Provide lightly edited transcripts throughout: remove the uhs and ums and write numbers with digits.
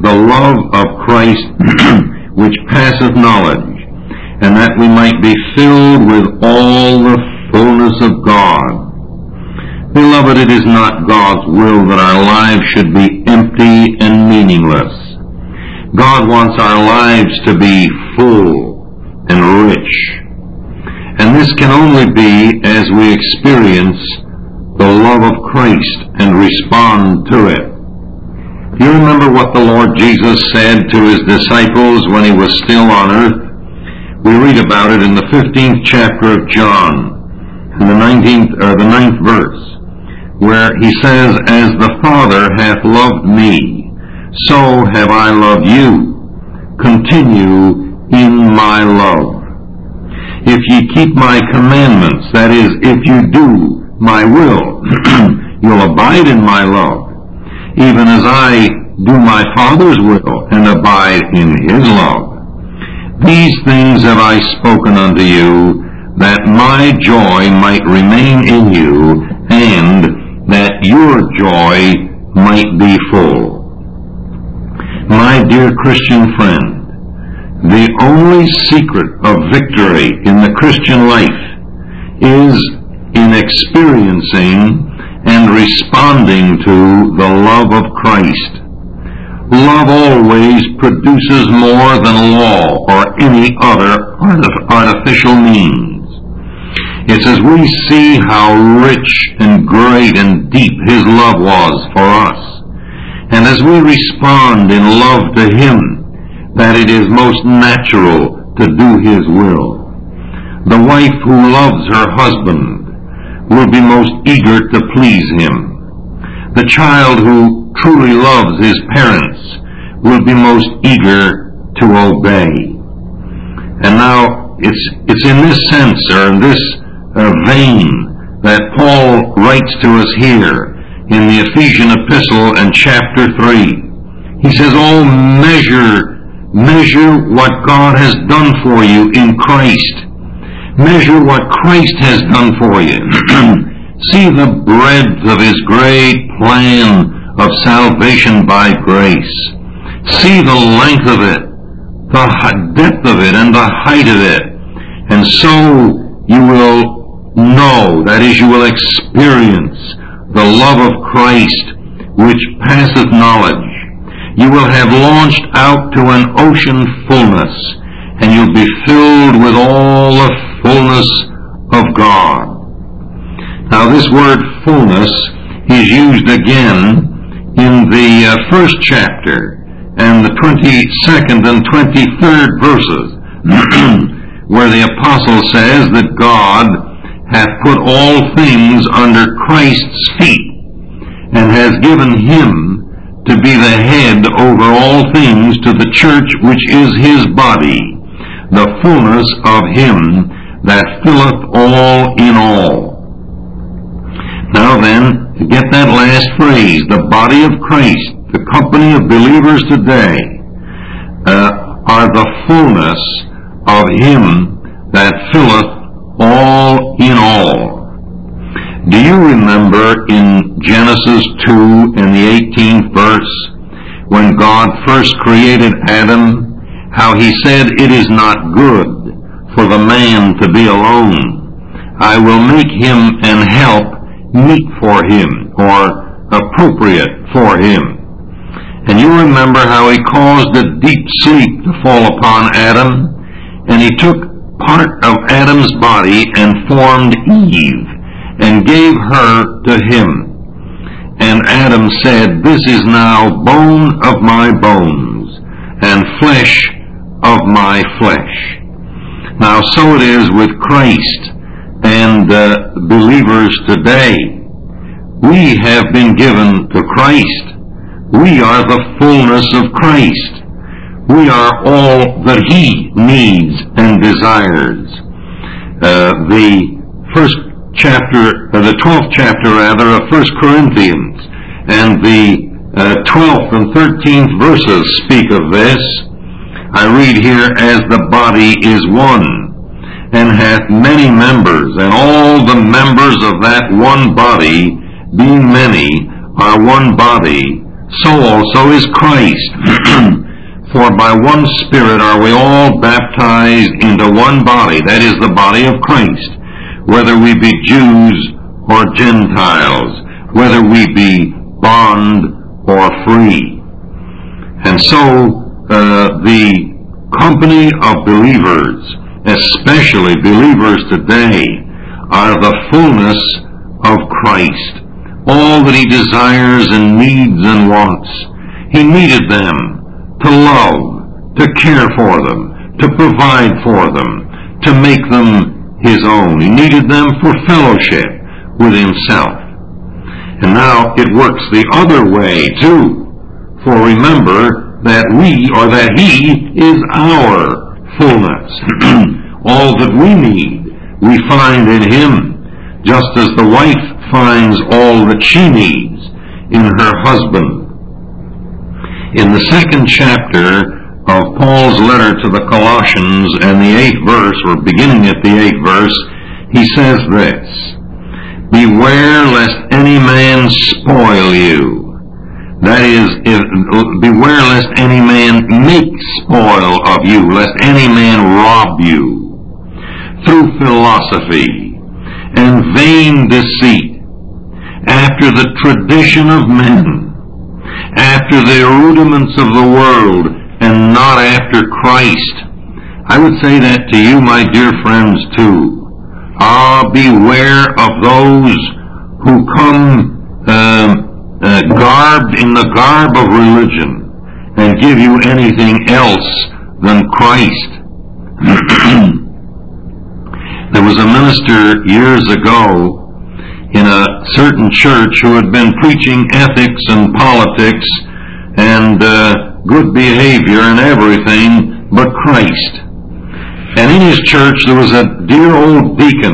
the love of Christ which passeth knowledge, and that we might be filled with all the fullness of God. Beloved, it is not God's will that our lives should be empty and meaningless. God wants our lives to be full and rich. And this can only be as we experience the love of Christ and respond to it. Do you remember what the Lord Jesus said to his disciples when he was still on earth? We read about it in the 15th chapter of John, in the 9th verse, where he says, As the Father hath loved me, so have I loved you. Continue in my love. If ye keep my commandments, that is, if you do my will, you'll abide in my love, even as I do my Father's will and abide in his love. These things have I spoken unto you, that my joy might remain in you, and that your joy might be full. My dear Christian friend, the only secret of victory in the Christian life is in experiencing and responding to the love of Christ. Love always produces more than law or any other artificial means. It's as we see how rich and great and deep his love was for us, and as we respond in love to him, that it is most natural to do his will. The wife who loves her husband will be most eager to please him. The child who truly loves his parents will be most eager to obey. And now it's in this sense, or in this vein, that Paul writes to us here in the Ephesian epistle in chapter 3. He says, Oh, measure what God has done for you in Christ. Measure what Christ has done for you. See the breadth of his great plan of salvation by grace. See the length of it, the depth of it, and the height of it. And so you will know, that is, you will experience the love of Christ which passeth knowledge. You will have launched out to an ocean fullness, and you'll be filled with all the fullness of God. Now this word fullness is used again in the first chapter and the 22nd and 23rd verses, where the apostle says that God hath put all things under Christ's feet, and has given him to be the head over all things to the church which is his body, the fullness of him that filleth all in all. Now then, to get that last phrase, the body of Christ, the company of believers today, are the fullness of him that filleth all in all. Do you remember in Genesis 2 and the 18th verse, when God first created Adam, how he said, It is not good for the man to be alone. I will make him an help meet for him, or appropriate for him. And you remember how he caused a deep sleep to fall upon Adam, and he took part of Adam's body and formed Eve, and gave her to him. And Adam said, This is now bone of my bones, and flesh of my flesh. Now so it is with Christ and believers today. We have been given to Christ. We are the fullness of Christ. We are all that he needs and desires. The 12th chapter of 1 Corinthians and the 12th and 13th verses speak of this. I read here, As the body is one, and hath many members, and all the members of that one body, being many, are one body, so also is Christ. For by one Spirit are we all baptized into one body, that is the body of Christ, whether we be Jews or Gentiles, whether we be bond or free. And so the company of believers, especially believers today, are the fullness of Christ. All that he desires and needs and wants. He needed them to love, to care for them, to provide for them, to make them his own. He needed them for fellowship with himself. And now it works the other way too. For remember that we, or that he, is our fullness. All that we need, we find in him, just as the wife finds all that she needs in her husband. In the 2nd chapter of Paul's letter to the Colossians, and the 8th verse, or beginning at the 8th verse, he says this: Beware lest any man spoil you. That is, beware lest any man make spoil of you, lest any man rob you, through philosophy and vain deceit, after the tradition of men, after the rudiments of the world, and not after Christ. I would say that to you, my dear friends, too. Beware of those who come garbed in the garb of religion and give you anything else than Christ. There was a minister years ago in a certain church who had been preaching ethics and politics and good behavior and everything but Christ. And in his church there was a dear old deacon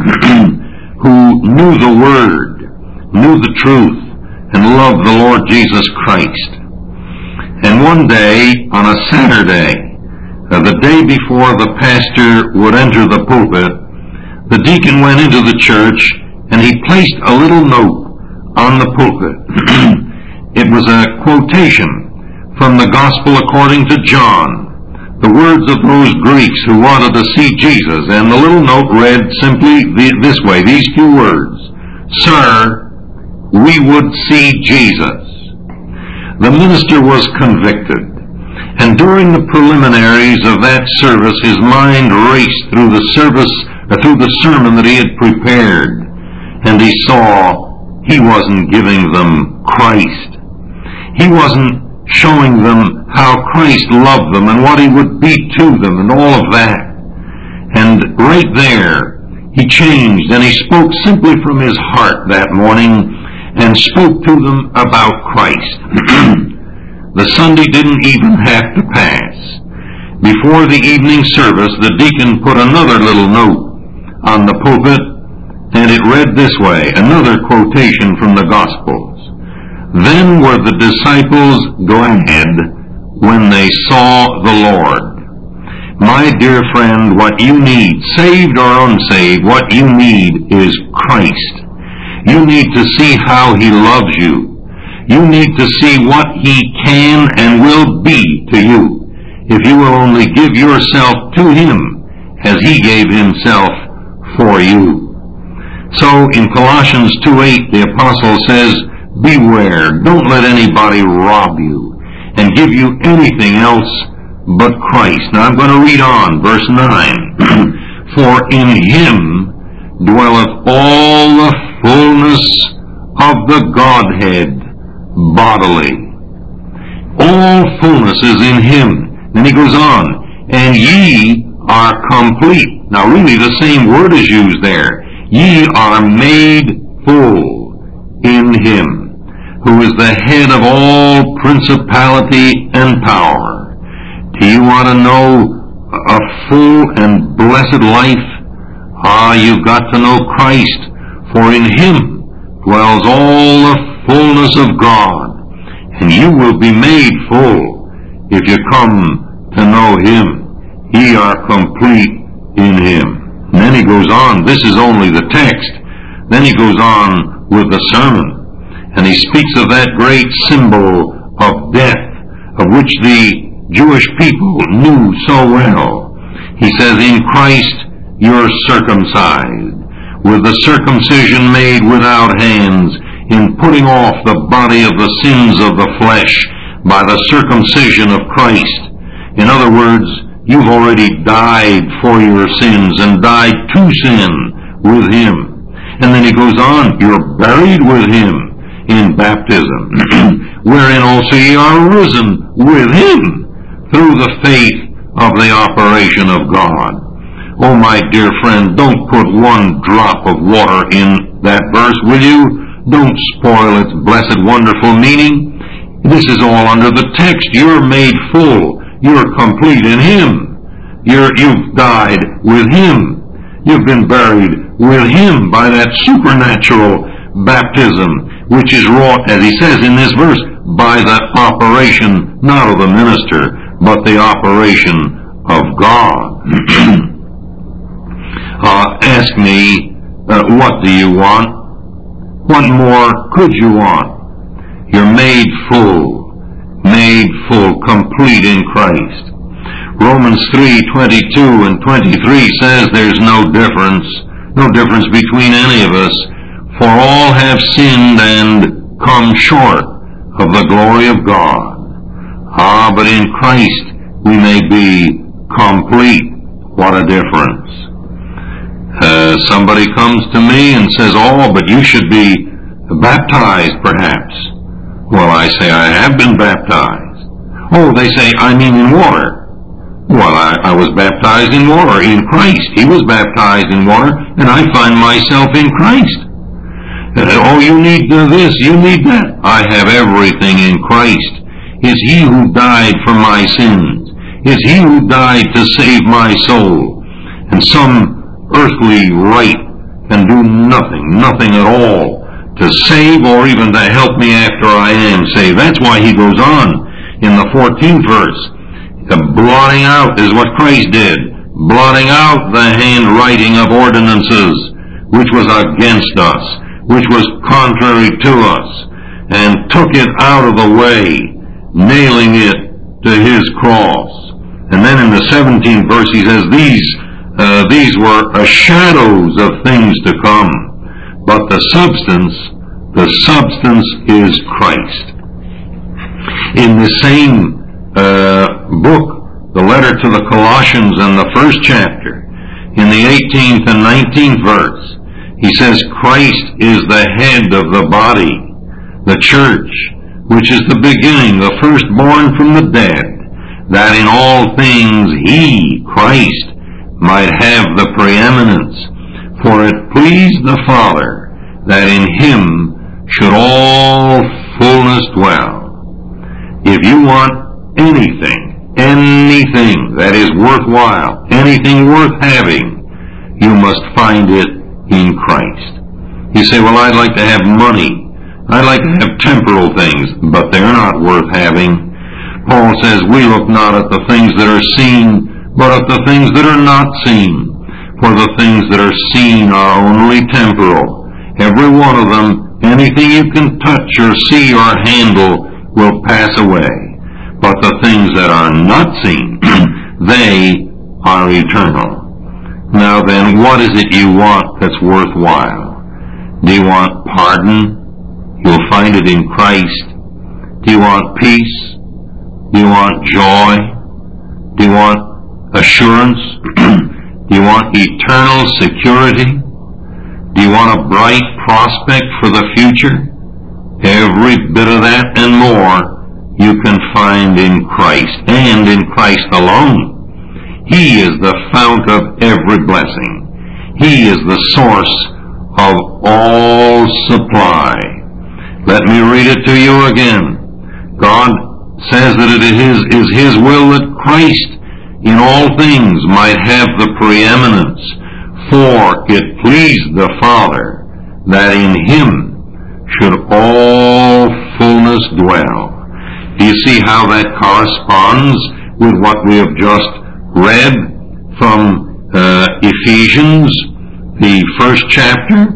who knew the Word, knew the truth, and loved the Lord Jesus Christ. And one day, on a Saturday, the day before the pastor would enter the pulpit, the deacon went into the church and he placed a little note on the pulpit. It was a quotation from the Gospel according to John, the words of those Greeks who wanted to see Jesus, and the little note read simply this way, these few words: Sir, we would see Jesus. The minister was convicted, and during the preliminaries of that service, his mind raced through the sermon that he had prepared, and he saw he wasn't giving them Christ. He wasn't showing them how Christ loved them and what he would be to them and all of that. And right there, he changed, and he spoke simply from his heart that morning and spoke to them about Christ. The Sunday didn't even have to pass. Before the evening service, the deacon put another little note on the pulpit, and it read this way, another quotation from the Gospels: Then were the disciples glad when they saw the Lord. My dear friend, what you need, saved or unsaved, what you need is Christ. You need to see how he loves you. You need to see what he can and will be to you if you will only give yourself to him as he gave himself for you. So in Colossians 2:8, the apostle says, beware, don't let anybody rob you and give you anything else but Christ. Now I'm going to read on, verse 9. For in him dwelleth all the fullness of the Godhead bodily. All fullness is in him. Then he goes on, and ye are complete. Now really the same word is used there. Ye are made full in him, who is the head of all principality and power. Do you want to know a full and blessed life? You've got to know Christ, for in him dwells all the fullness of God, and you will be made full if you come to know him. Ye are complete in him. And then he goes on, this is only the text, then he goes on with the sermon. And he speaks of that great symbol of death, of which the Jewish people knew so well. He says, in Christ you're circumcised, with the circumcision made without hands, in putting off the body of the sins of the flesh by the circumcision of Christ. In other words, you've already died for your sins and died to sin with Him. And then he goes on, you're buried with Him in baptism, wherein also ye are risen with Him through the faith of the operation of God. Oh, my dear friend, don't put one drop of water in that verse, will you? Don't spoil its blessed, wonderful meaning. This is all under the text. You're made full. You're complete in Him. You've died with Him. You've been buried with Him by that supernatural baptism, which is wrought, as he says in this verse, by the operation, not of the minister, but the operation of God. Ask me, what do you want? What more could you want? You're made full, complete in Christ. Romans 3:22 and 23 says there's no difference between any of us, for all have sinned and come short of the glory of God. But in Christ we may be complete. What a difference. Somebody comes to me and says, oh, but you should be baptized perhaps. Well, I say, I have been baptized. Oh, they say, I mean in water. Well, I was baptized in water, in Christ. He was baptized in water, and I find myself in Christ. Oh, you need this, you need that. I have everything in Christ. Is He who died for my sins. Is He who died to save my soul. And some earthly right can do nothing at all to save or even to help me after I am saved. That's why he goes on in the 14th verse. The blotting out is what Christ did. Blotting out the handwriting of ordinances, which was against us, which was contrary to us, and took it out of the way, nailing it to His cross. And then in the 17th verse he says, these were shadows of things to come, but the substance is Christ. In the same book, the letter to the Colossians in the 1st chapter, in the 18th and 19th verse, he says, Christ is the head of the body, the church, which is the beginning, the firstborn from the dead, that in all things He, Christ, might have the preeminence. For it pleased the Father that in Him should all fullness dwell. If you want anything that is worthwhile, anything worth having, you must find it in Christ. You say, well, I'd like to have money. I'd like to have temporal things, but they're not worth having. Paul says, we look not at the things that are seen, but at the things that are not seen. For the things that are seen are only temporal. Every one of them, anything you can touch or see or handle, will pass away. But the things that are not seen, they are eternal. Now then, what is it you want that's worthwhile? Do you want pardon? You'll find it in Christ. Do you want peace? Do you want joy? Do you want assurance? Do you want eternal security? Do you want a bright prospect for the future? Every bit of that and more you can find in Christ, and in Christ alone. He is the fount of every blessing. He is the source of all supply. Let me read it to you again. God says that it is His will that Christ in all things might have the preeminence, for it pleased the Father that in Him should all fullness dwell. Do you see how that corresponds with what we have just read from Ephesians, the 1st chapter?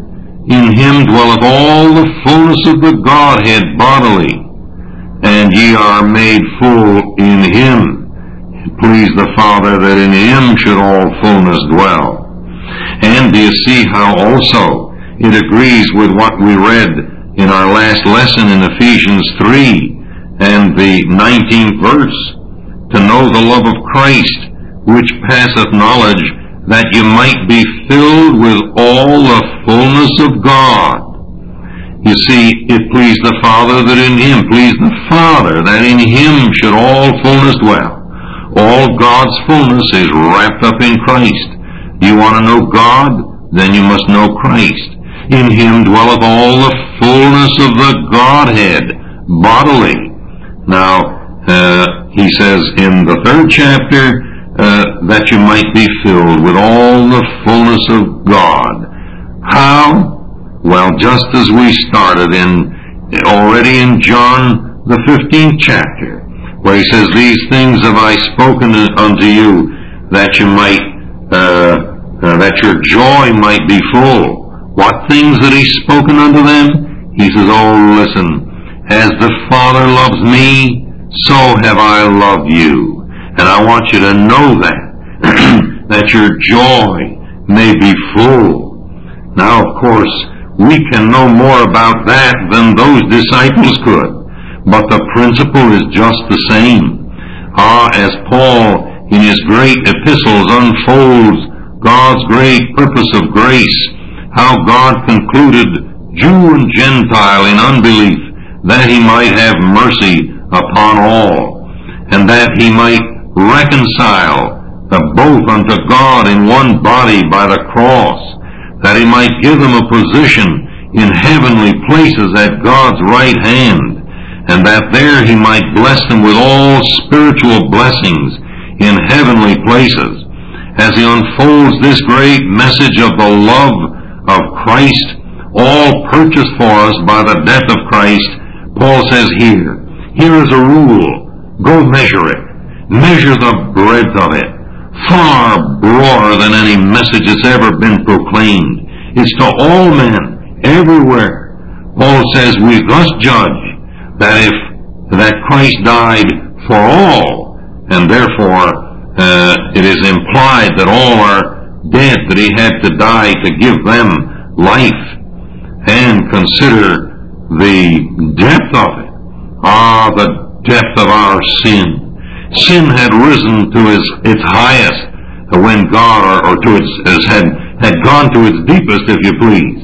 in him dwelleth all the fullness of the Godhead bodily, and ye are made full in him. It pleased the Father that in him should all fullness dwell. And do you see how also it agrees with what we read in our last lesson in Ephesians 3 and the 19th verse? To know the love of Christ, which passeth knowledge, that you might be filled with all the fullness of God. You see, it pleased the Father that in him, pleased the Father that in him should all fullness dwell. All God's fullness is wrapped up in Christ. You want to know God? Then you must know Christ. In him dwelleth all the fullness of the Godhead bodily. Now, he says in the 3rd chapter that you might be filled with all the fullness of God. How? Well, just as we started already in John the 15th chapter, where he says, these things have I spoken unto you, that you might, that your joy might be full. What things had he spoken unto them? He says, oh, listen, as the Father loves me, so have I loved you. And I want you to know that, that your joy may be full. Now, of course, we can know more about that than those disciples could, but the principle is just the same. As Paul in his great epistles unfolds God's great purpose of grace, how God concluded Jew and Gentile in unbelief, that he might have mercy upon all, and that he might reconcile the both unto God in one body by the cross, that he might give them a position in heavenly places at God's right hand, and that there he might bless them with all spiritual blessings in heavenly places. As he unfolds this great message of the love of Christ, all purchased for us by the death of Christ, Paul says here is a rule. Go measure it. Measure the breadth of it. Far broader than any message that's ever been proclaimed. It's to all men, everywhere. Paul says we thus judge that Christ died for all, and therefore it is implied that all are dead, that he had to die to give them life. And consider the depth of it. The depth of our sin. Sin had risen to its highest when God, or to its, had gone to its deepest, if you please.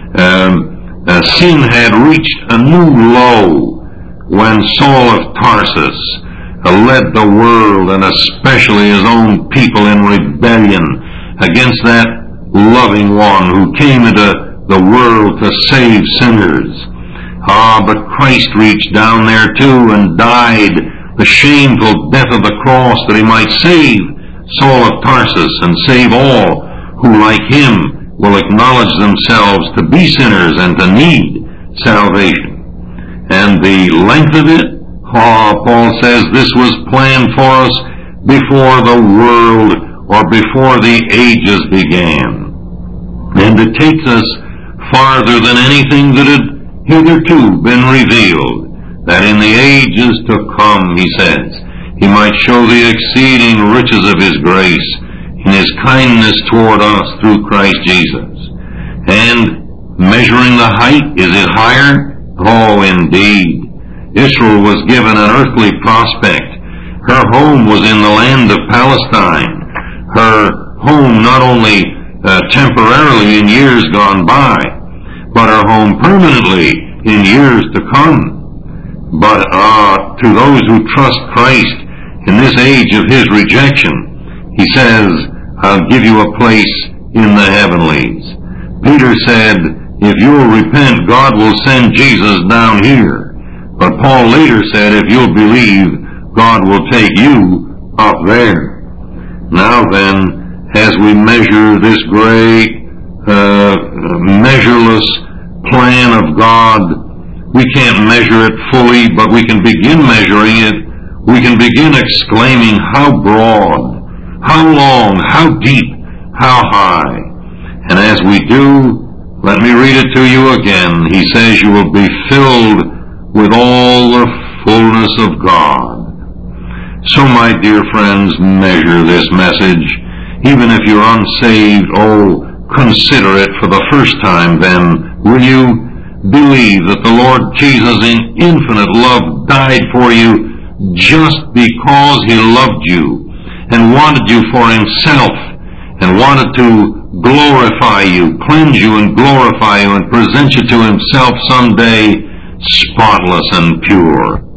Sin had reached a new low when Saul of Tarsus led the world, and especially his own people, in rebellion against that loving one who came into the world to save sinners. But Christ reached down there too and died the shameful death of the cross, that he might save Saul of Tarsus and save all who, like him, will acknowledge themselves to be sinners and to need salvation. And the length of it, Paul says, this was planned for us before the world, or before the ages began. And it takes us farther than anything that had hitherto been revealed, that in the ages to come, he says, he might show the exceeding riches of his grace in his kindness toward us through Christ Jesus. And measuring the height, is it higher? Oh, indeed. Israel was given an earthly prospect. Her home was in the land of Palestine. Her home not only temporarily in years gone by, but her home permanently in years to come. But to those who trust Christ in this age of his rejection, he says, I'll give you a place in the heavenlies. Peter said, if you'll repent, God will send Jesus down here. But Paul later said, if you'll believe, God will take you up there. Now then, as we measure this great, measureless plan of God, we can't measure it fully, but we can begin measuring it. We can begin exclaiming, how broad, how long, how deep, how high. And as we do, Let me read it to you again. He says you will be filled with all the fullness of God. So, my dear friends, measure this message. Even if you're unsaved, consider it for the first time then. Will you believe that the Lord Jesus in infinite love died for you just because He loved you and wanted you for Himself and wanted to glorify you, cleanse you and glorify you and present you to Himself someday spotless and pure?